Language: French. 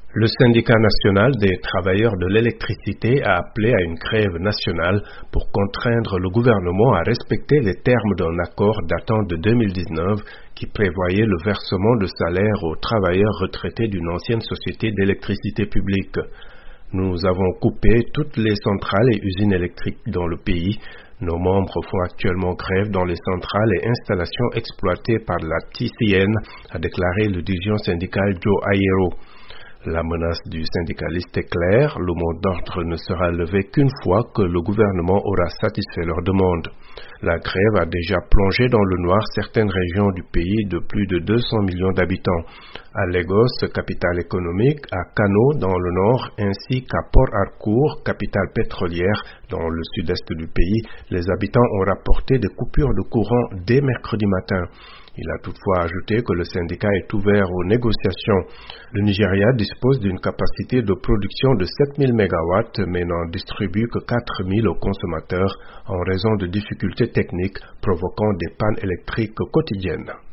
Le syndicat national des travailleurs de l'électricité a appelé à une grève nationale pour contraindre le gouvernement à respecter les termes d'un accord datant de 2019 qui prévoyait le versement de salaire aux travailleurs retraités d'une ancienne société d'électricité publique. Nous avons coupé toutes les centrales et usines électriques dans le pays. Nos membres font actuellement grève dans les centrales et installations exploitées par la TCN, a déclaré le dirigeant syndical Joe Ayero. La menace du syndicaliste est claire, le mot d'ordre ne sera levé qu'une fois que le gouvernement aura satisfait leurs demandes. La grève a déjà plongé dans le noir certaines régions du pays de plus de 200 millions d'habitants. À Lagos, capitale économique, à Kano dans le nord, ainsi qu'à Port Harcourt, capitale pétrolière dans le sud-est du pays, les habitants ont rapporté des coupures de courant dès mercredi matin. Il a toutefois ajouté que le syndicat est ouvert aux négociations. Le Nigeria dispose d'une capacité de production de 7000 MW mais n'en distribue que 4000 aux consommateurs en raison de difficultés techniques provoquant des pannes électriques quotidiennes.